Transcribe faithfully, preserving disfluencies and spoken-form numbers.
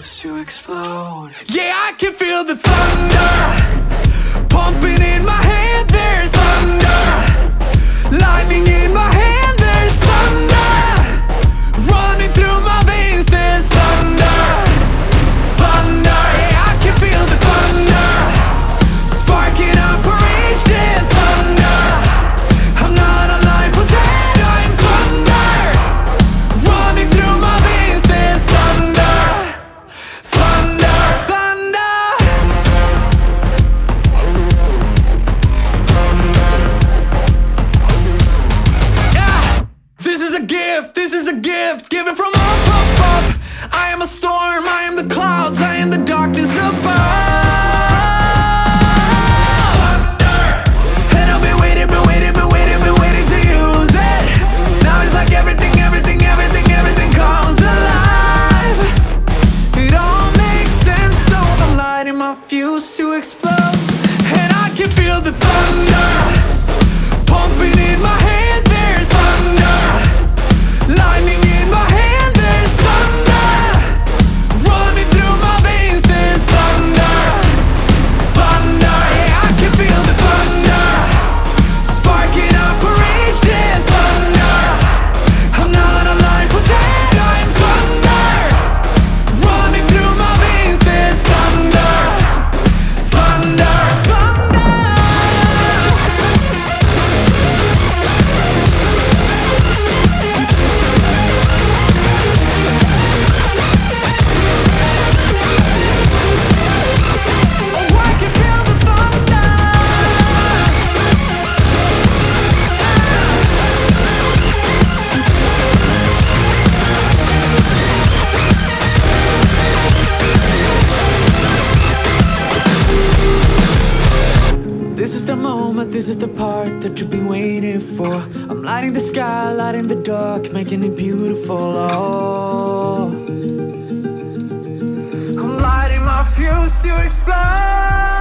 fuse to explode. Yeah, I can feel the thunder pumping in my head. There's thunder lightning in my hand. There's thunder running through my veins. There's thunder, thunder. Yeah, I can feel the thunder sparking up a rage. There's thunder. I'm not alive without. I'm thunder running through my veins. There's thunder, thunder, thunder. Yeah, this is a gift. This is a gift given from up, up, up. I am a storm. I am the clouds. I am the darkness above. And I've been waiting, been waiting, been waiting, been waiting to use it. Now it's like everything, everything, everything, everything comes alive. It all makes sense, so I'm lighting my fuse to explode. And I can feel the thunder pumping in my head. There's thunder lightning in my hand. There's thunder running through my veins. There's thunder, thunder. Yeah, I can feel the thunder sparking up a rage. There's thunder. I'm not alive without. I'm thunder running through my veins. There's thunder, thunder, thunder. Oh, I can feel the thunder. This is the moment, this is the part that you've been waiting for. I'm lighting the sky, lighting the dark, making it beautiful. Oh, I'm lighting my fuse to explode.